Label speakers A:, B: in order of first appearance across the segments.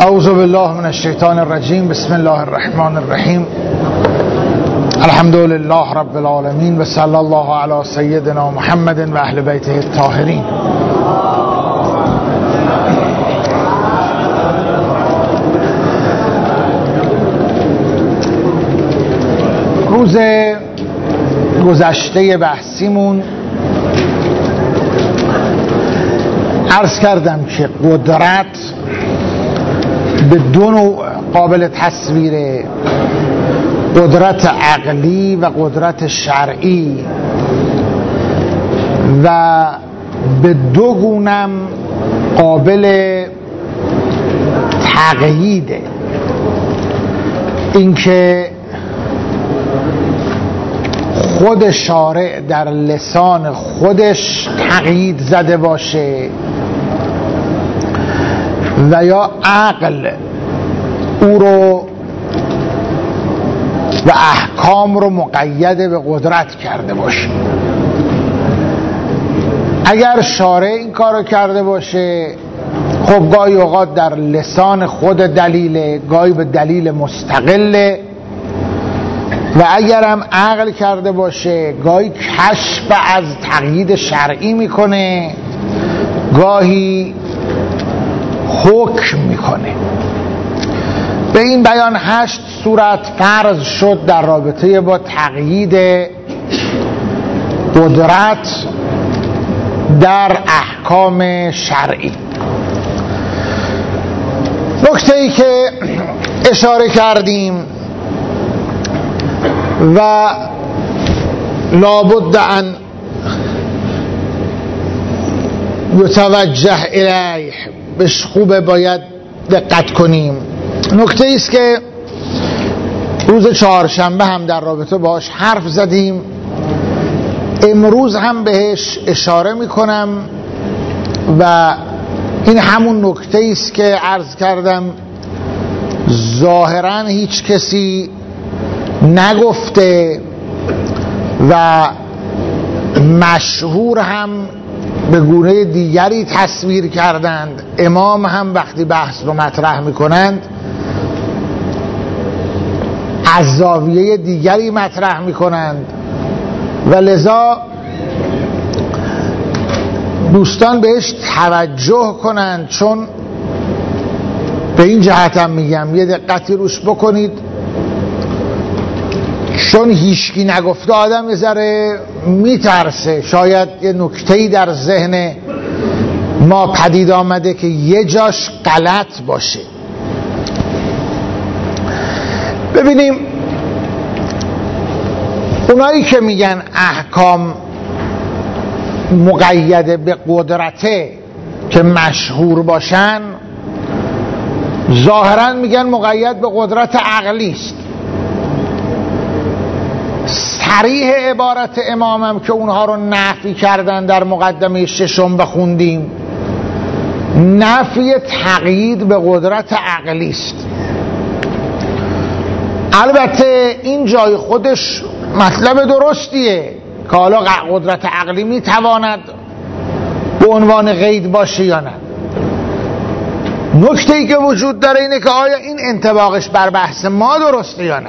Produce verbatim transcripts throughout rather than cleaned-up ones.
A: اعوذ بالله من الشیطان الرجیم. بسم الله الرحمن الرحیم. الحمد لله رب العالمین و صلی الله علی سیدنا محمد و اهل بیته الطاهرین. روز گذشته بحثیمون عرض کردم که قدرت به دو نوع قابل تصویره: قدرت عقلی و قدرت شرعی، و به دو گونم قابل تقییده. اینکه خود شارع در لسان خودش تقیید زده باشه و یا عقل او رو و احکام رو مقید به قدرت کرده باشه. اگر شارع این کارو کرده باشه، خب گاهی اوقات در لسان خود دلیل، گاهی به دلیل مستقله، و اگرم عقل کرده باشه گاهی کشف از تقیید شرعی میکنه، گاهی حکم میکنه. به این بیان هشت صورت فرض شد در رابطه با تقیید قدرت در احکام شرعی. نکته ای که اشاره کردیم و لابد ان یتوجه الیه، بهش خوبه باید دقت کنیم. نکته ایست که روز چهارشنبه هم در رابطه باش حرف زدیم، امروز هم بهش اشاره میکنم، و این همون نکته ایست که عرض کردم ظاهرا هیچ کسی نگفته و مشهور هم به گونه دیگری تصویر کردند. امام هم وقتی بحث رو مطرح میکنند از زاویه دیگری مطرح میکنند، و لذا دوستان بهش توجه کنند، چون به این جهت هم میگم یه دقتی روش بکنید، چون هیچکی نگفته آدم یه ذره میترسه شاید یه نکته‌ای در ذهن ما پدید آمده که یه جاش غلط باشه. ببینیم، اونایی که میگن احکام مقید به قدرته که مشهور باشن، ظاهرا میگن مقید به قدرت عقلی است. صریح عبارت امامم که اونها رو نفی کردن در مقدمه ششم بخوندیم، نفی تقیید به قدرت عقلی است. البته این جای خودش مطلب درستیه که حالا قدرت عقلی میتواند به عنوان قید باشه یا نه. نکته‌ای که وجود داره اینه که آیا این انطباقش بر بحث ما درسته یا نه.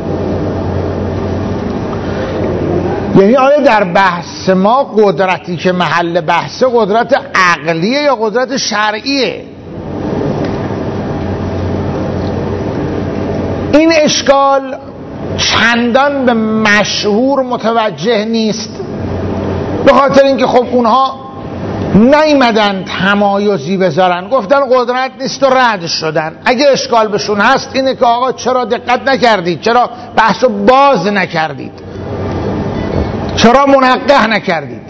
A: یعنی آیا در بحث ما قدرتی که محل بحث قدرت عقلیه یا قدرت شرعیه؟ این اشکال چندان به مشهور متوجه نیست، به خاطر اینکه خب اونها نیمدن تمایزی بذارن، گفتن قدرت نیست و رد شدن. اگه اشکال بهشون هست اینه که آقا چرا دقت نکردید، چرا بحثو باز نکردید، چرا منقح نکردید.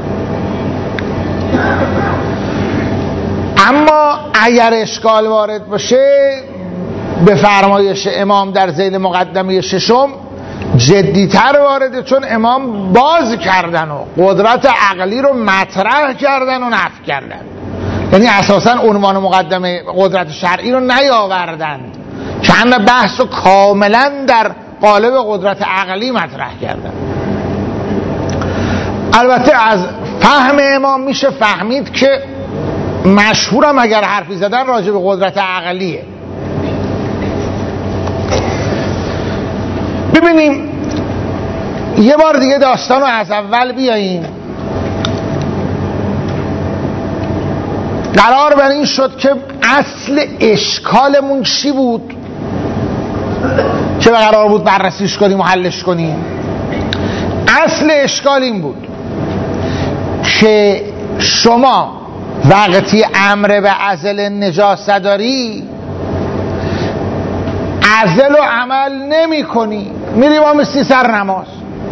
A: اما اگر اشکال وارد باشه، به فرمایش امام در ذیل مقدمه ششم جدیتر وارده، چون امام باز کردن و قدرت عقلی رو مطرح کردن و نفی کردن. یعنی اساسا عنوان مقدمه قدرت شرعی رو نیاوردن، چند بحث رو کاملا در قالب قدرت عقلی مطرح کردن. البته از فهم امام میشه فهمید که مشهورم اگر حرفی زدن راجع به قدرت عقلیه، ببینیم یه بار دیگه داستان رو از اول بیاییم. قرار بر این شد که اصل اشکالمون چی بود که قرار بود بررسیش کنیم و حلش کنیم. اصل اشکال این بود که شما وقتی امر به عزل نجاست داری، عزل و عمل نمی کنی، میری با مثلی سر نماز.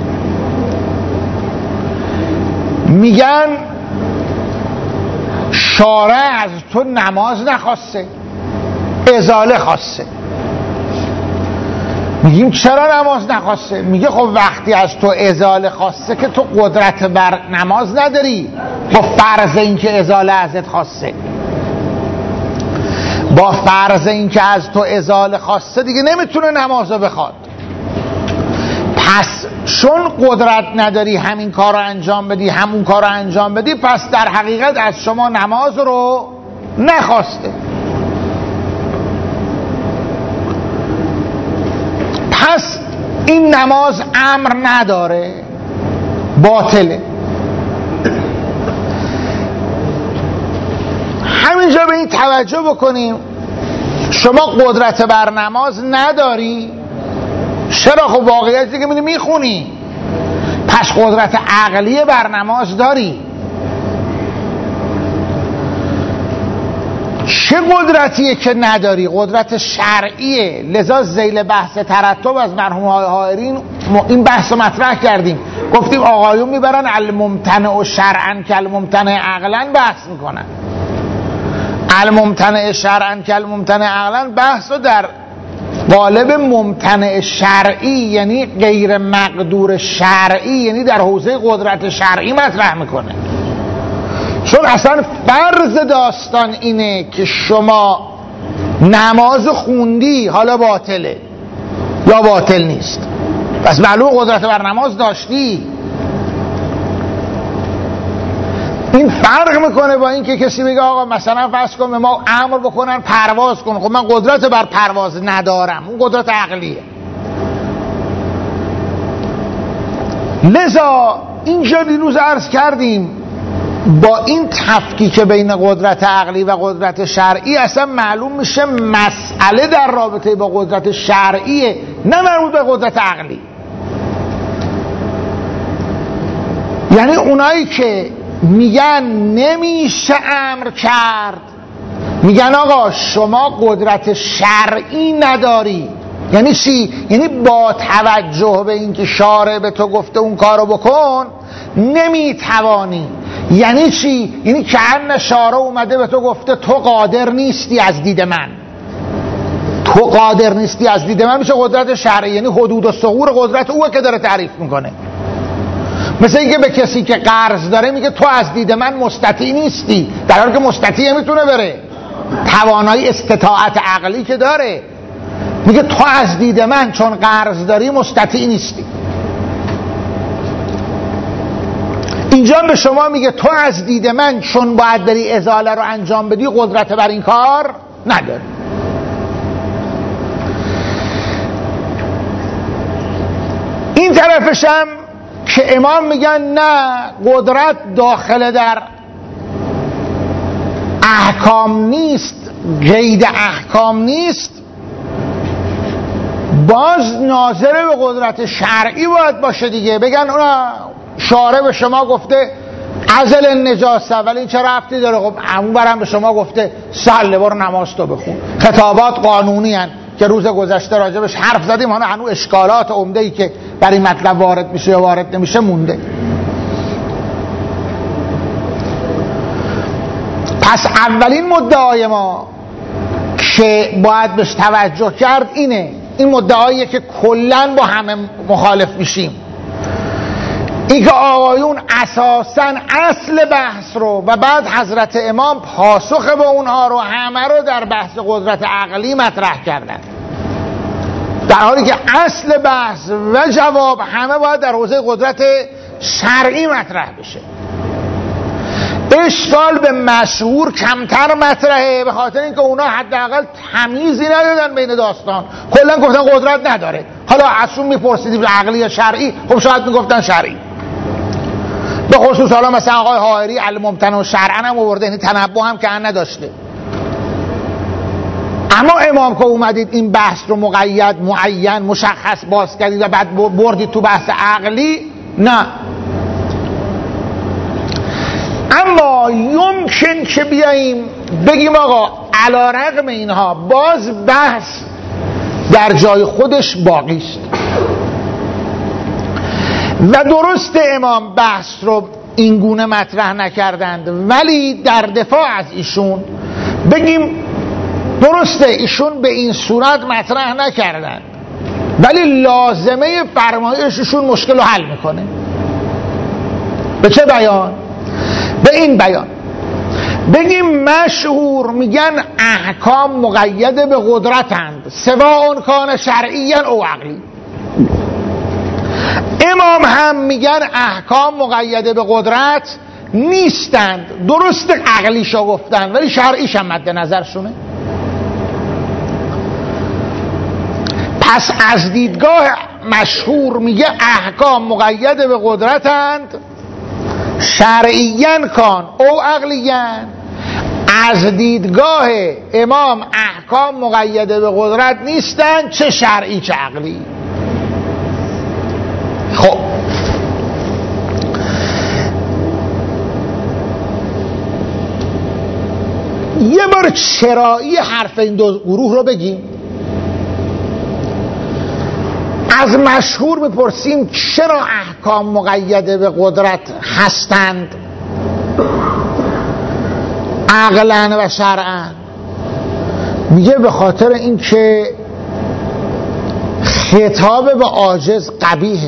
A: میگن شارع از تو نماز نخواسته، ازاله خواسته. میگیم چرا نماز نخواسته؟ میگه خب وقتی از تو ازاله خواسته که تو قدرت بر نماز نداری، با فرض این که ازاله ازت خواسته. با فرض این که از تو ازاله خواسته دیگه نمیتونه نمازو بخواد. پس چون قدرت نداری همین کار رو انجام بدی همون کار رو انجام بدی، پس در حقیقت از شما نماز رو نخواسته. پس این نماز امر نداره، باطله. همینجا به این توجه بکنیم، شما قدرت بر نماز نداری. چرا؟ خب واقعیتی که میخونی، پس قدرت عقلی بر نماز داری. چه قدرتیه که نداری؟ قدرت شرعیه. لذا ذیل بحث ترتب از مرحوم حائرین این بحث رو مطرح کردیم، گفتیم آقایون میبرن الممتنع شرعا که الممتنع عقلا بحث میکنن. الممتنع شرعا که الممتنع عقلا بحث رو در قالب ممتنع شرعی، یعنی غیر مقدور شرعی، یعنی در حوزه قدرت شرعی مطرح میکنه. چون اصلا فرض داستان اینه که شما نماز خوندی، حالا باطله یا باطل نیست، پس معلوم قدرت بر نماز داشتی. این فرق میکنه با این که کسی بگه آقا مثلا فرض کن ما امر بکنن پرواز کن، خب من قدرت بر پرواز ندارم، اون قدرت عقلیه. لذا اینجا دیروز عرض کردیم با این تفکیک بین قدرت عقلی و قدرت شرعی اصلا معلوم میشه مسئله در رابطه با قدرت شرعیه، نه مربوط به قدرت عقلی. یعنی اونایی که میگن نمیشه امر کرد، میگن آقا شما قدرت شرعی نداری. یعنی چی؟ یعنی با توجه به اینکه شارع به تو گفته اون کارو بکن نمیتوانی. یعنی چی؟ یعنی که ان شارع اومده به تو گفته تو قادر نیستی از دید من، تو قادر نیستی از دید من، میشه قدرت شرعی. یعنی حدود و ثغور قدرت اوه که داره تعریف میکنه. مثل اینکه به کسی که قرض داره میگه تو از دید من مستطیع نیستی، در حالی که مستطیع میتونه بره، توانایی استطاعت عقلی که داره. میگه تو از دید من چون قرض داری مستطیع نیستی. اینجا به شما میگه تو از دید من چون باید بری ازاله رو انجام بدی قدرت بر این کار نداری. این طرفشم که امام میگن نه، قدرت داخل در احکام نیست، قید احکام نیست، باز ناظر به قدرت شرعی باید باشه دیگه. بگن اونا شارع به شما گفته عزل نجاسه، ولی این چه ربطی داره؟ خب همون برم به شما گفته صلی برو نماز تو بخون. خطابات قانونی هن که روز گذشته راجبش حرف زدیم، هنو هنو اشکالات عمده‌ای که برای مطلب وارد میشه یا وارد نمیشه مونده. پس اولین مدعای ما که باید بهش توجه کرد اینه، این مدعاییه که کلن با همه مخالف میشیم، این که آقایون اساساً اصل بحث رو و بعد حضرت امام پاسخ به اونها رو همه رو در بحث قدرت عقلی مطرح کردن، در حالی که اصل بحث و جواب همه باید در حوزه قدرت شرعی مطرح بشه. اشکال به مشهور کمتر مطرحه، به خاطر اینکه اونا حداقل تمیزی ندادن بین داستان، کلا گفتن قدرت نداره. حالا ازشون میپرسیدیم عقلی یا شرعی، خب شاید میگفتن شرعی. به خصوص حالا مثلا آقای حائری الممتنع شرعا هم آورده، یعنی تنبه هم که ان نداشته. اما امام که اومدید این بحث رو مقید معین مشخص باز کردید و بعد بردید تو بحث عقلی، نه. اما یمکن که بیاییم بگیم آقا علی رغم اینها باز بحث در جای خودش باقی است و درست امام بحث رو اینگونه مطرح نکردند، ولی در دفاع از ایشون بگیم درسته ایشون به این صورت مطرح نکردند، ولی لازمه فرمایششون مشکل رو حل میکنه. به چه بیان؟ به این بیان بگیم مشهور میگن احکام مقید به قدرتند، سواء کان شرعیا او عقلی. امام هم میگن احکام مقید به قدرت نیستند، درست عقلیشا گفتن ولی شرعیش هم مد نظرشونه. پس از دیدگاه مشهور میگه احکام مقید به قدرتند، شرعیاً کان او عقلیاً. از دیدگاه امام احکام مقید به قدرت نیستند، چه شرعی چه عقلی. خب یه بار چرایی حرف این دو گروه رو بگیم. از مشهور بپرسیم چرا احکام مقید به قدرت هستند عقلاً و شرعاً؟ میگه به خاطر این که خطاب به عاجز قبیحه.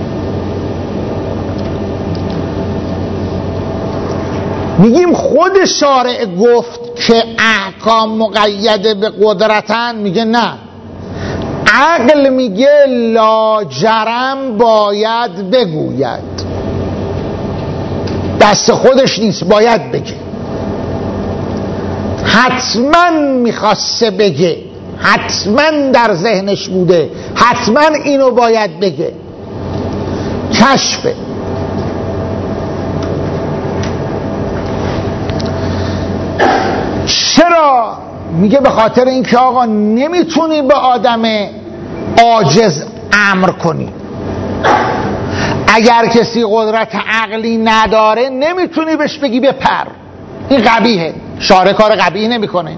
A: میگیم خود شارع گفت که احکام مقید به قدرتن، میگه نه، عقل میگه لاجرم باید بگوید، دست خودش نیست، باید بگه، حتما میخواسته بگه، حتما در ذهنش بوده، حتما اینو باید بگه، کشفه. چرا؟ میگه به خاطر اینکه آقا نمیتونی به آدم عاجز امر کنی. اگر کسی قدرت عقلی نداره نمیتونی بهش بگی بپر، این قبیحه. شارع کار قبیح نمیکنه.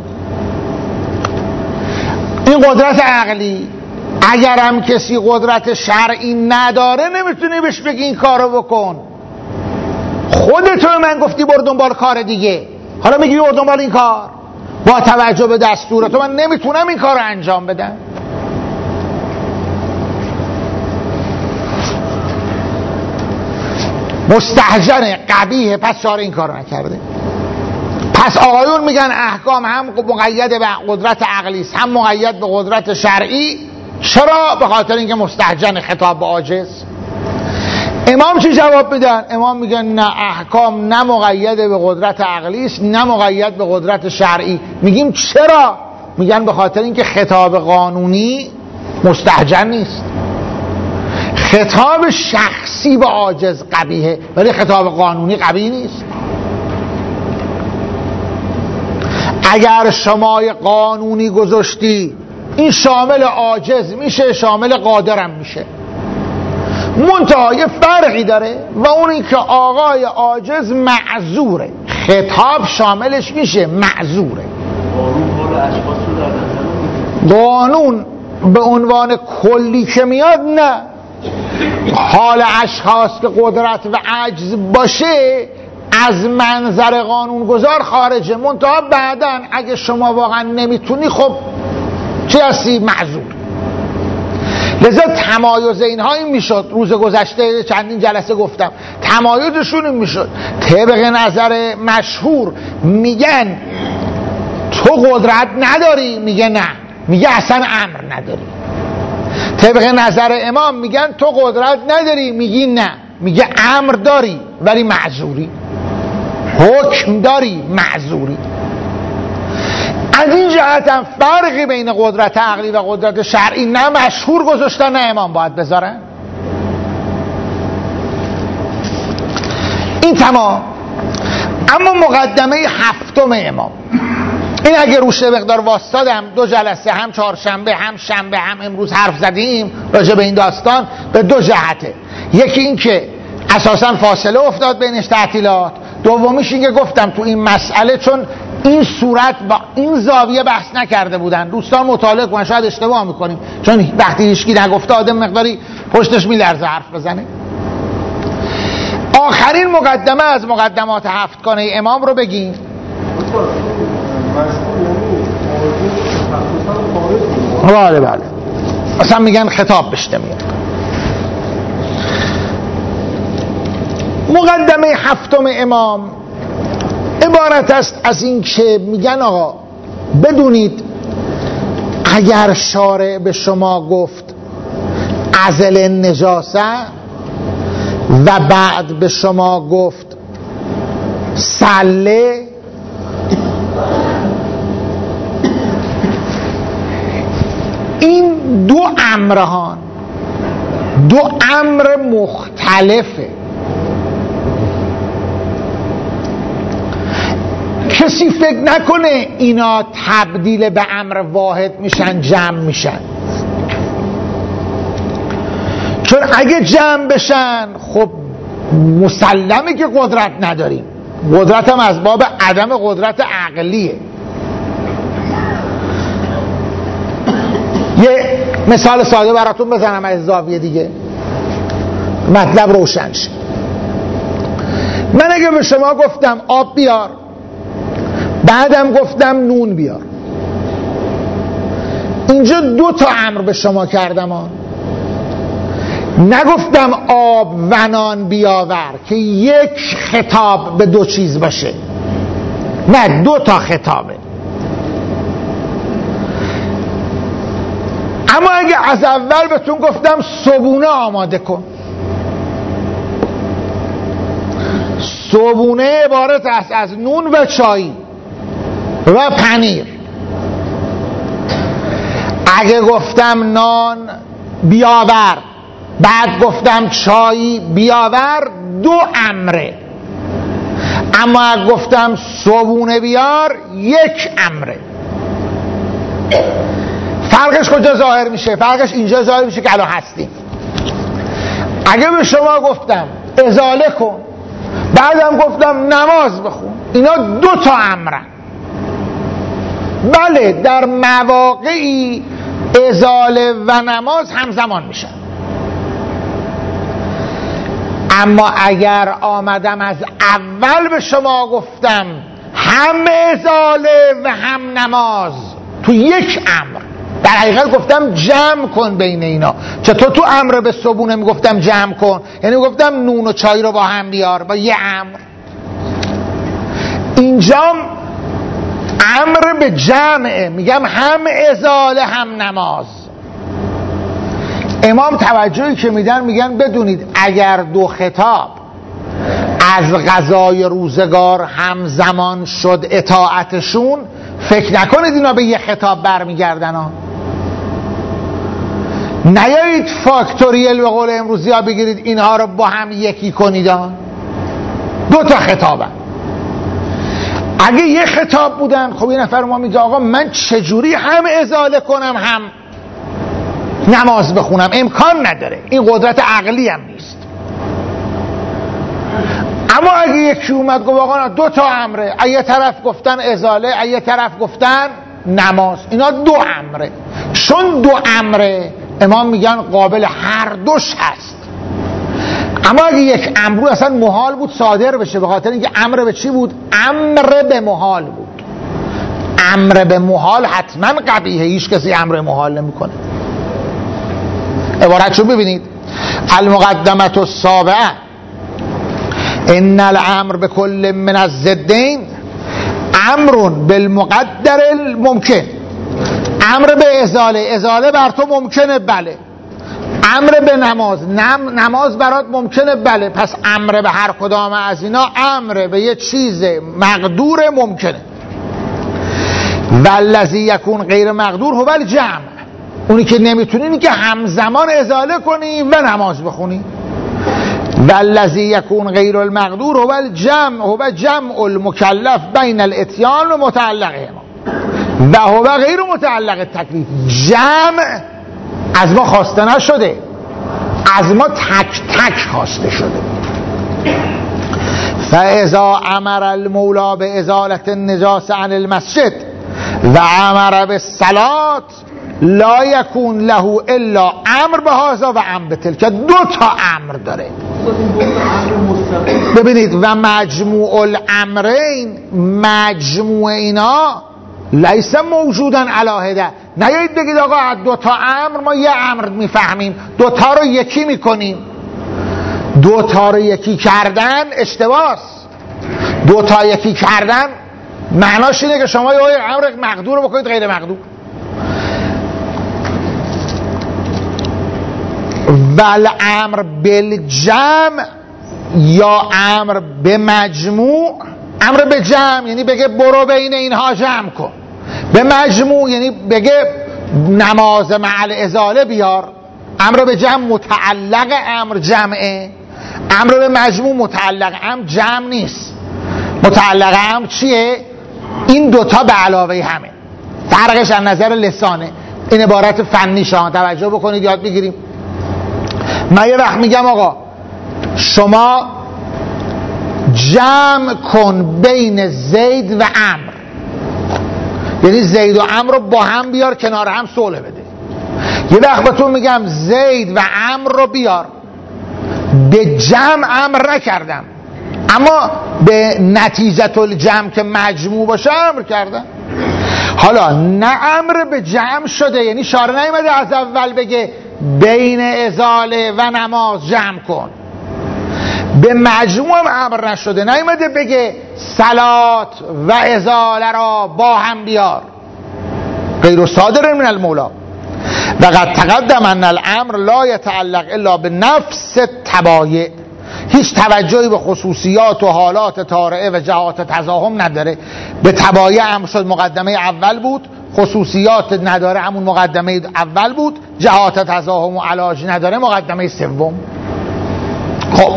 A: این قدرت عقلی. اگر هم کسی قدرت شرعی نداره نمیتونی بهش بگی این کارو بکن. خودت من گفتی برو دنبال کار دیگه، حالا میگی برو دنبال این کار با توجه به دستور تو، من نمیتونم این کار رو انجام بدم. مستهجن قبیه، پس شارع این کار رو نکرده. پس آقایون میگن احکام هم مقید به قدرت عقلی است، هم مقید به قدرت شرعی. چرا؟ به خاطر اینکه مستهجن خطاب به عاجز. امام چی جواب میدن؟ امام میگن نه، احکام نه مقید به قدرت عقلی است نه مقید به قدرت شرعی. میگیم چرا؟ میگن به خاطر اینکه خطاب قانونی مستهجن نیست، خطاب شخصی به عاجز قبیحه ولی خطاب قانونی قبیح نیست. اگر شما قانونی گذاشتی این شامل عاجز میشه، شامل قادرم میشه، منتها یه فرقی داره و اون این که آقای عاجز معذوره، خطاب شاملش میشه معذوره. قانون به عنوان کلی که میاد نه، حال اشخاص که قدرت و عجز باشه از منظر قانون گذار خارجه، منتها بعدن اگه شما واقعا نمیتونی خب چی هستی؟ معذور. لذا تمایز اینها این میشد. روز گذشته چندین جلسه گفتم تمایزشون این میشد. طبق نظر مشهور میگن تو قدرت نداری، میگه نه، میگه اصلا امر نداری. طبق نظر امام میگن تو قدرت نداری، میگی نه، میگه امر داری ولی معذوری. حکم داری، معذوری. از این جهت هم فرقی بین قدرت عقلی و قدرت شرعی نه مشهور گذاشتن نه امام باید بذارن. این تمام. اما مقدمه هفتم امام، این اگه روش مقدار واسطادم دو جلسه، هم چهارشنبه هم شنبه هم امروز حرف زدیم راجع به این داستان، به دو جهته. یکی این که اساسا فاصله افتاد بینش تعطیلات، دومیش این که گفتم تو این مسئله چون این صورت با این زاویه بحث نکرده بودن، دوستان مطالعه کنن، شاید اشتباه میکنیم چون وقتی هیچکی نگفته آدم مقداری پشتش میلرزه حرف بزنه. آخرین مقدمه از مقدمات هفتگانه امام رو بگیم. بله بله اصلا میگن خطاب بشته میاد. مقدمه هفتم امام عبارت است از این که میگن آقا بدونید اگر شارع به شما گفت ازل نجاسه و بعد به شما گفت سله، این دو امرهان دو امر مختلفه. کسی فکر نکنه اینا تبدیل به امر واحد میشن، جمع میشن، چون اگه جمع بشن خب مسلمه که قدرت نداریم. قدرت هم از باب عدم قدرت عقلیه. یه مثال ساده براتون بزنم از زاویه دیگه مطلب روشن شه. من اگه به شما گفتم آب بیار، بعدم گفتم نون بیار، اینجا دو تا امر به شما کردم ها. نگفتم آب و نان بیاور که یک خطاب به دو چیز باشه، نه دو تا خطابه. اما اگه از اول بهتون گفتم صبونه آماده کن، صبونه عبارت است از نون و چای و پنیر. اگه گفتم نان بیاور بعد گفتم چای بیاور، دو امره. اما اگه گفتم صبونه بیار، یک امره. فرقش کجا ظاهر میشه؟ فرقش اینجا ظاهر میشه که الان هستیم. اگه به شما گفتم ازاله کن، بعدم گفتم نماز بخون، اینا دو تا امرن. بله در مواقعی ازاله و نماز همزمان میشن، اما اگر آمدم از اول به شما گفتم هم ازاله و هم نماز تو یک امر، در حقیقت گفتم جمع کن بین اینا. چطور تو امر به صبونه میگفتم جمع کن؟ یعنی میگفتم نون و چای رو با هم بیار با یه امر. اینجا امر به جمعه، میگم هم ازاله هم نماز. امام توجهی که میدن میگن بدونید اگر دو خطاب از قضای روزگار همزمان شد اطاعتشون، فکر نکنید اینا به یه خطاب برمیگردن ها. نیایید فاکتوریل به قول امروزی ها بگیرید اینها رو با هم یکی کنید ها. دو تا خطابن. اگه یه خطاب بودن خب یه نفر ما میگه آقا من چجوری هم ازاله کنم هم نماز بخونم؟ امکان نداره، این قدرت عقلی هم نیست. اما اگه یکی اومد گفت آقا دو تا امره، یه طرف گفتن ازاله یه طرف گفتن نماز، اینا دو امره. چون دو امره امام میگن قابل هر دوش هست. اما اگه یک امر اصلا محال بود صادر بشه، به خاطر اینکه امر به چی بود؟ امر به محال بود. امر به محال حتما قبیحه، هیچ کسی امر محال نمیکنه. عبارتشو ببینید: المقدمه السابعه ان الامر بكل من الضدين امر بالمقدر الممکن. امر به ازاله، ازاله بر تو ممکنه، بله، امر به نماز، نم نماز برات ممکنه، بله، پس امر به هر کدام از اینا امر به یه چیز مقدور ممکنه. والذی یکون غیر مقدور هو الجمع، اونی که نمیتونی اینی که همزمان ازاله کنی و نماز بخونی. والذی یکون غیر المقدور هو الجمع هو جمع المکلف بین الاتیان و متعلقه و هو غیر متعلق تکلیف. جمع از ما خواسته نشده، از ما تک تک خواسته شده. فاذا امر المولا به ازالت النجاسه عن المسجد و امر بالصلاه لا یکون له الا امر به هذا و امر به تلک. دو تا امر داره. ببینید و مجموع الامرین، مجموع اینا لیس موجودن علاهده. نیایید بگید آقا از دو تا امر ما یه امر میفهمیم، دو تا رو یکی میکنیم. دو تا رو یکی کردن اشتباهست. دو تا یکی کردن معناش اینه که شما یه امر مقدور رو بکنید غیر مقدور. ول امر بالجمع یا امر به مجموع. امر به جمع یعنی بگه برو بین اینها جمع کن، به مجموع یعنی بگه نماز مع الازاله بیار. امر به جمع متعلق امر جمعه، امر به مجموع متعلق امر جمع نیست. متعلق امر چیه؟ این دوتا به علاوه همه. فرقش از نظر لسانه، این عبارت فنی شما توجه بکنید یاد بگیریم. من یه وقت میگم آقا شما جمع کن بین زید و عمرو، یعنی زید و عمرو رو با هم بیار کنار هم صلح بده. یه وقت به تو میگم زید و عمرو رو بیار، به جمع امر نکردم اما به نتیجه الجمع که مجموع باشه امر کردم. حالا نه امر به جمع شده، یعنی شارع نیومده از اول بگه بین ازاله و نماز جمع کن، به مجموع امر نشده، نیومده بگه صلات و ازاله را با هم بیار. غیر صادر من المولا و قد تقدم ان الامر لا يتعلق الا به نفس تبایع. هیچ توجهی به خصوصیات و حالات طارئه و جهات تزاحم نداره. به تبایع امر شد مقدمه اول بود، خصوصیات نداره همون مقدمه اول بود، جهات تزاحم و علاج نداره مقدمه سوم. خب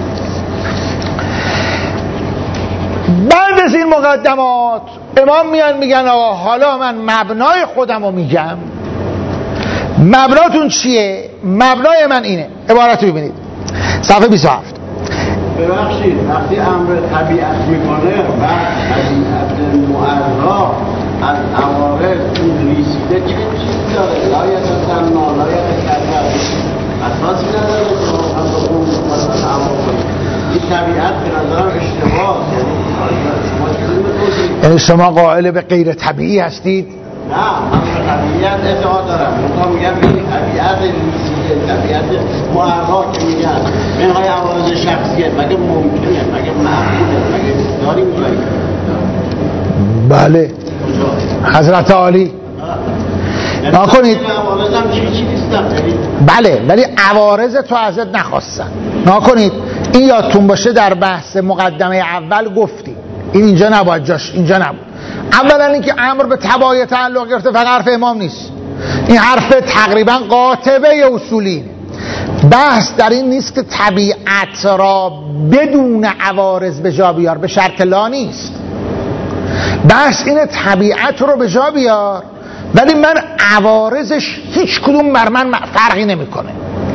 A: بعد از این مقدمات امام میان میگن آقا حالا من مبنای خودم رو میگم. مبناتون چیه؟ مبنای من اینه. عبارت رو ببینید صفحه بیست و هفت.
B: ببخشید وقتی امر طبیعت میکنه و طبیعت معرض از عوارض اون ریسیده چه چیز داره؟ لایت تنما لایت کذب اساسی نداره که هم به اون مثلا عوارض این طبیعت به نظرم اشتباه.
A: یعنی شما قائل به غیر طبیعی هستید؟
B: نه من به طبیعت اعتقاد دارم. من میگم این طبیعت ریسیده، طبیعت معرض که میگن منهای عوارض شخصیت مگه ممکنه؟ مگه معقوله؟ مگه داریم جایی؟
A: بله حضرت عالی نکنید. بله ولی عوارض تو ازت نخواستن. نکنید این یادتون باشه در بحث مقدمه اول گفتیم این اینجا نباید جاش اینجا نبود. اولا اینکه امر به تبایع تعلق گرفته فقط حرف امام نیست، این حرف تقریبا قاطبه اصولی. بحث در این نیست که طبیعت را بدون عوارض به جا بیار، به شرط لا نیست. بحث اینه طبیعت رو به جا بیار ولی من عوارضش هیچ کدوم بر من فرقی نمیکنه.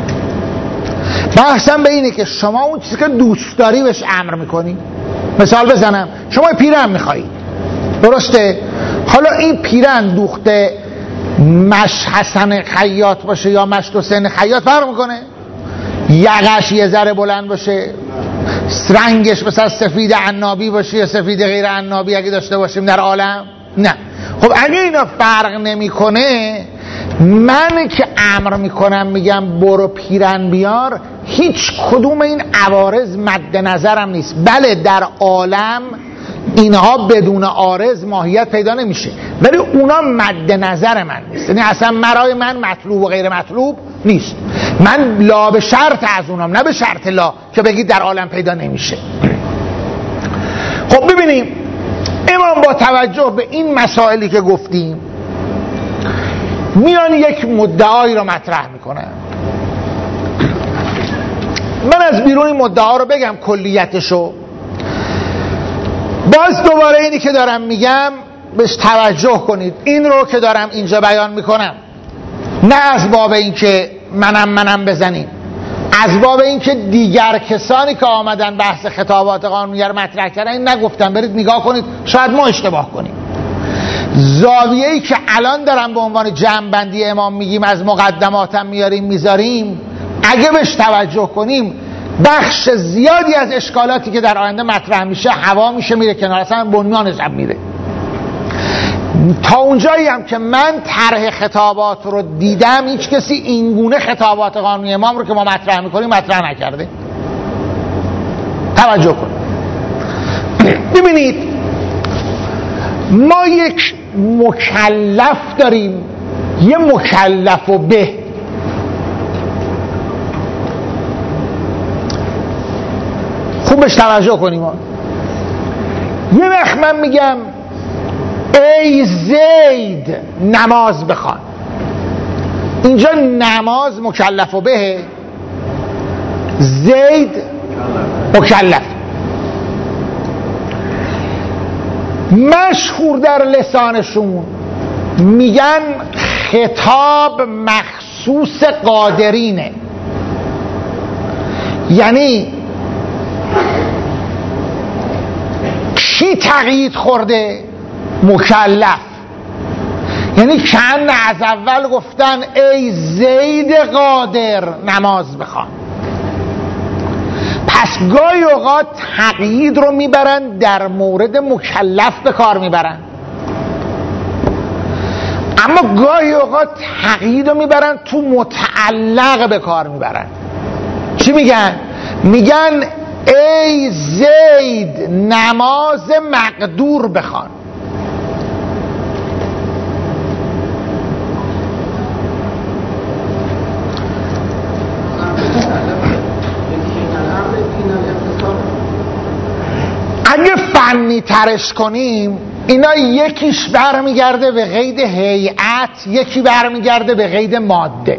A: بحثم به اینه که شما اون چیزی که دوست داری بهش امر میکنی. مثال بزنم، شما پیرن میخوایی، درسته؟ حالا این پیرن دوخته مش حسن خیاط باشه یا مش حسین خیاط فرق میکنه؟ یقش یه ذره بلند باشه، رنگش مثلا سفید عنابی باشه یا سفید غیر عنابی اگه داشته باشیم در عالم؟ نه. خب اگه اینا فرق نمیکنه، من که امر میکنم میگم برو پیرن بیار، هیچ کدوم این عوارض مد نظرم نیست. بله در عالم اینها بدون عارض ماهیت پیدا نمیشه، ولی اونا مد نظر من نیست، یعنی اصلا مرای من مطلوب و غیر مطلوب نیست. من لا به شرط از اونام، نه به شرط لا که بگید در عالم پیدا نمیشه. خب ببینیم امام با توجه به این مسائلی که گفتیم میان یک مدعایی رو مطرح میکنن. من از بیرون این مدعا رو بگم کلیتشو، باز دوباره اینی که دارم میگم بهش توجه کنید. این رو که دارم اینجا بیان میکنم نه از باب این که منم منم بزنیم، از باب این که دیگر کسانی که آمدن بحث خطابات قانونی رو مطرح کردن این نگفتن، برید نگاه کنید شاید ما اشتباه کنیم. زاویه‌ای که الان دارم به عنوان جمع‌بندی امام میگیم از مقدماتم میاریم میذاریم، اگه بهش توجه کنیم بخش زیادی از اشکالاتی که در آینده مطرح میشه هوا میشه میره کنار، اصلا بنیان زب میره. تا اونجایی هم که من طرح خطابات رو دیدم هیچ کسی اینگونه خطابات قانونی امام رو که ما مطرح میکنیم مطرح نکرده. توجه کنید. ببینید ما یک مکلف داریم، یه مکلف و به. خوب بهش توجه کنیم. یه وقت من میگم ای زید نماز بخوان، اینجا نماز مکلف و به، زید مکلف. مشهور در لسانشون میگن خطاب مخصوص قادرینه، یعنی کی تقیید خورده؟ مکلف. یعنی کن از اول گفتن ای زید قادر نماز بخوان. پس گاهی اوقات تقیید رو میبرن در مورد مکلف به کار میبرن، اما گاهی اوقات تقیید رو میبرن تو متعلق به کار میبرن. چی میگن؟ میگن ای زید نماز مقدور بخوان. اگه فنی ترش کنیم اینا یکیش برمیگرده به قید هیئت، یکی برمیگرده به قید ماده.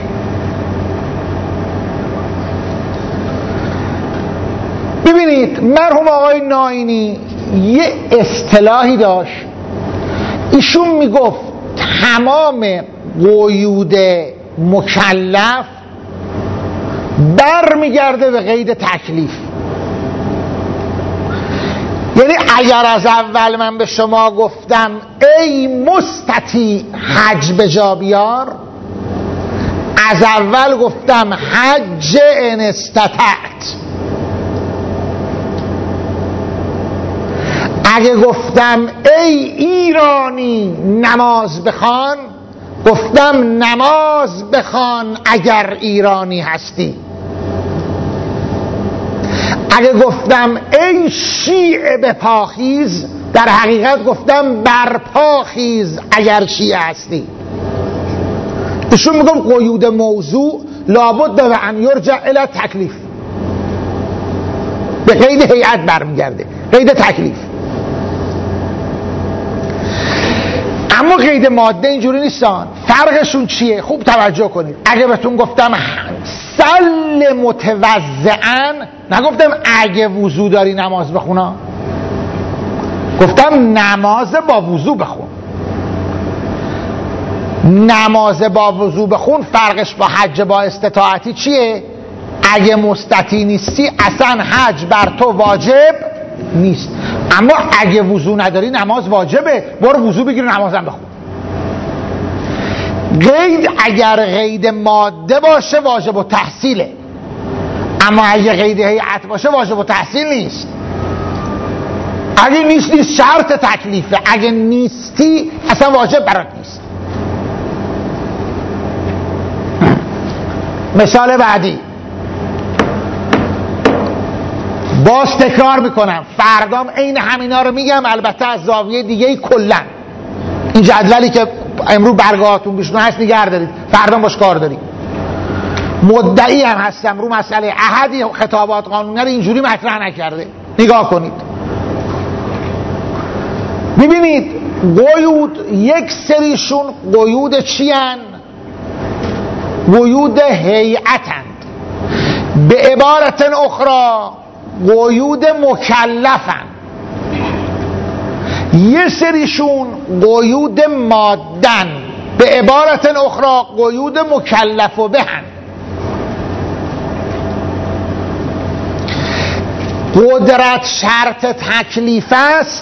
A: ببینید مرحوم آقای ناینی یه اصطلاحی داشت، ایشون میگفت تمام قیود مکلف برمیگرده به قید تکلیف. یعنی اگر از اول من به شما گفتم ای مستطیع حج به جا بیار، از اول گفتم حج ان استطعت. اگه گفتم ای ایرانی نماز بخوان، گفتم نماز بخوان اگر ایرانی هستی. اگه گفتم ای شیعه بپاخیز، در حقیقت گفتم برپاخیز اگر شیعه هستی. ایشون میگم قیود موضوع لابد به ان یرجع الی تکلیف، به قید هیئت برمیگرده، قید تکلیف. اما قید ماده اینجوری نیستن. فرقشون چیه؟ خوب توجه کنید. اگه بهتون گفتم سل متوضعن، نگفتم اگه وضو داری نماز بخونا، گفتم نماز با وضو بخون. نماز با وضو بخون فرقش با حج با استطاعتی چیه؟ اگه مستطیع نیستی اصلا حج بر تو واجب نیست، اما اگه وضو نداری نماز واجبه، برو وضو بگیر نمازم بخون. قید اگر قید ماده باشه واجب و تحصیله، اما اگه قید هیئت باشه واجب و تحصیل نیست. اگه نیست نیست شرط تکلیفه، اگه نیستی اصلا واجب برات نیست. مثال بعدی، باز تکرار میکنم، فردام عین همینا رو میگم، البته از زاویه دیگه ای. کلن این جدولی که امروز برگاهاتون بیشتون هست نگه دارید، فردام باش کار دارید. مدعی هم هستم رو مسئله احدی خطابات قانونی رو اینجوری مطرح نکرده. نگاه کنید ببینید قیود، یک سریشون قیود چی هن؟ قیود هیئتند. به عبارت اخرى قیود مکلفن. یه سریشون قیود مادن، به عبارت اخرى قیود مکلف و بهن. قدرت شرط تکلیف است.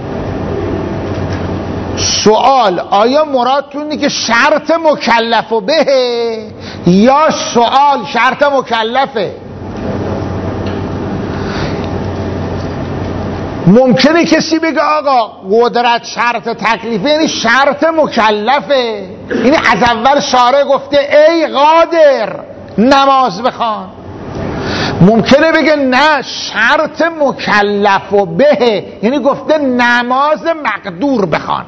A: سوال آیا مرادتون اینه که شرط مکلف و بهه یا سوال شرط مکلفه؟ ممکنه کسی بگه آقا قدرت شرط تکلیفه یعنی شرط مکلفه، یعنی از اول شارع گفته ای قادر نماز بخوان. ممکنه بگه نه شرط مکلف و بهه، یعنی گفته نماز مقدور بخوان.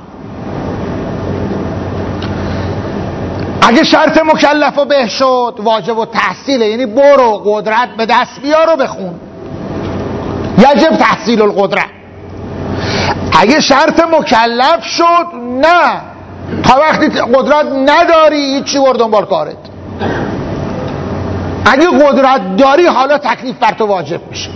A: اگه شرط مکلف و به شد واجب و تحصیله، یعنی برو قدرت به دست بیار و بخون، یجب تحصیل القدرت. اگه شرط مکلف شد نه، تا وقتی قدرت نداری هیچی بر دنبال کارت. اگه قدرت داری حالا تکلیف بر تو واجب میشه.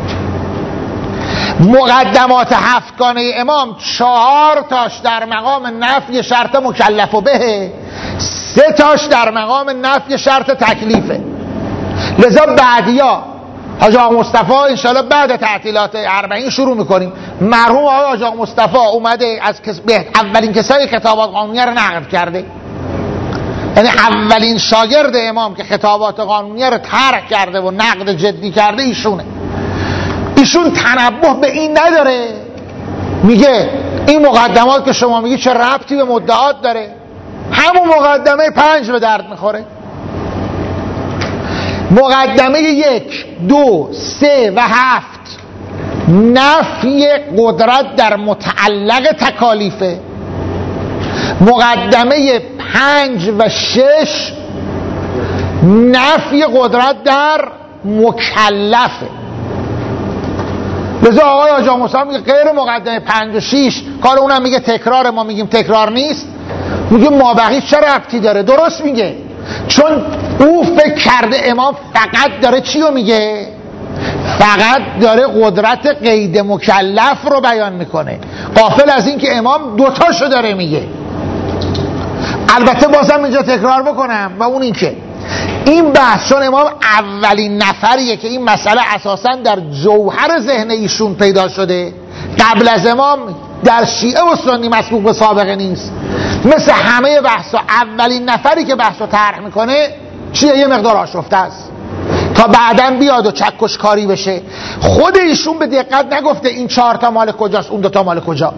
A: مقدمات هفتگانه امام چهار تاش در مقام نفی شرط مکلف و بهه، سه تاش در مقام نفی شرط تکلیفه. لذا بعدیا حاج آقا مصطفی انشاءالله بعد تعطیلات اربعین شروع میکنیم. مرحوم آقای حاج آقا مصطفی اومده از کس... اولین کسای خطابات قانونی رو نقد کرده، یعنی اولین شاگرد امام که خطابات قانونی رو طرح کرده و نقد جدی کرده ایشونه. ایشون تنبه به این نداره، میگه این مقدمات که شما میگی چه ربطی به مدعات داره؟ همون مقدمه پنج به درد میخوره. مقدمه یک، دو، سه و هفت نفی قدرت در متعلق تکالیفه. مقدمه پنج و شش نفی قدرت در مکلفه. لذا آقای حاج آقا مصطفی میگه غیر مقدمه پنج و شش، کار اونم میگه تکرار، ما میگیم تکرار نیست. میگه مابقی چه ربطی داره؟ درست میگه، چون او فکر کرده امام فقط داره چی رو میگه؟ فقط داره قدرت قید مکلف رو بیان میکنه، غافل از این که امام دوتاشو داره میگه. البته بازم اینجا تکرار بکنم و اون این که این بحث چون امام اولین نفریه که این مسئله اساسا در جوهر ذهن ایشون پیدا شده، قبل از امام در شیعه و سنی مسبوق به سابقه نیست. مثل همه بحثا اولین نفری که بحثو طرح میکنه چیه؟ یه مقدار آشفته است تا بعداً بیاد و چکش کاری بشه. خود ایشون به دقت نگفته این چهار تا مال کجاست اون دو تا مال کجا.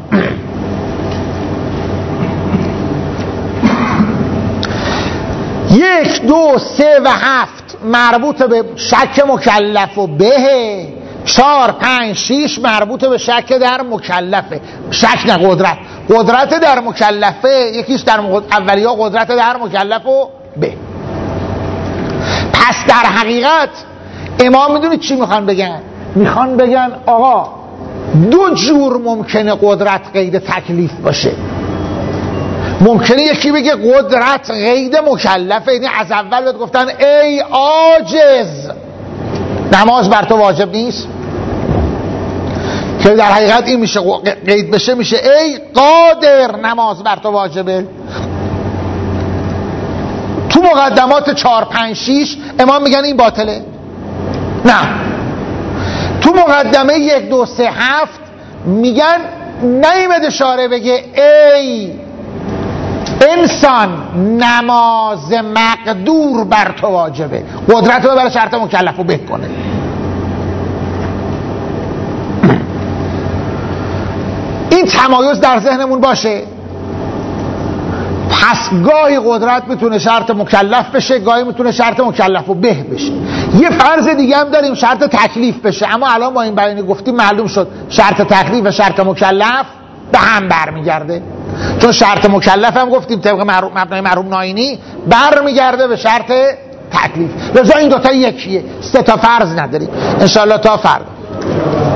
A: یک، دو، سه و هفت مربوط به شک مکلف و بهه. چهار، پنج، شیش مربوط به شک در مکلفه. شک نه قدرت. قدرت در مکلفه یکیش در اولیا قدرت در مکلف و به. پس در حقیقت امام میدونید چی میخوان بگن؟ میخوان بگن آقا دو جور ممکنه قدرت قید تکلیف باشه. ممکنه یکی بگه قدرت قید مکلفه، یعنی از اول بهت گفتن ای عاجز نماز بر تو واجب نیست، که در حقیقت این میشه قید بشه میشه ای قادر نماز بر تو واجبه. تو مقدمات چهار، پنج، شیش امام میگن این باطله. نه، تو مقدمه یک، دو، سه، هفت میگن نیمد شارع بگه ای انسان نماز مقدور بر تو واجبه، قدرت رو برای شرط مکلف رو بکنه. این تمایز در ذهنمون باشه. پس گاهی قدرت میتونه شرط مکلف بشه، گاهی میتونه شرط مکلف و به بشه. یه فرض دیگه هم داریم شرط تکلیف بشه، اما الان با این بیانی گفتیم معلوم شد شرط تکلیف و شرط مکلف به هم برمیگرده، چون شرط مکلف هم گفتیم طبق مبنای مرحوم ناینی برمیگرده به شرط تکلیف. لذا این دوتا یکیه، سه تا فرض نداریم. انشاءالله تا فردا.